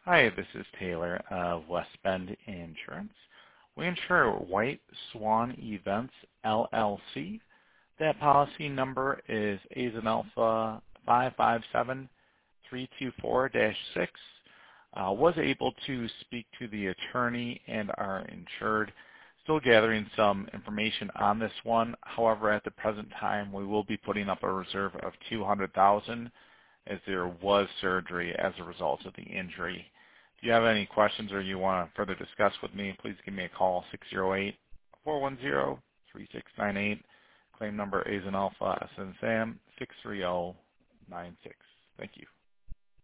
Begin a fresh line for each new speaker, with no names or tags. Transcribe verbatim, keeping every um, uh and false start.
Hi, this is Taylor of West Bend Insurance. We insure White Swan Events, L L C. That policy number is A as in Alpha five five seven three two four dash six. Uh, was able to speak to the attorney and our insured. Still gathering some information on this one. However, at the present time, we will be putting up a reserve of two hundred thousand dollars as there was surgery as a result of the injury. If you have any questions or you want to further discuss with me, please give me a call, six zero eight, four one zero, three six nine eight. Claim number A as in Alpha, S as in Sam, six three zero nine six. Thank you.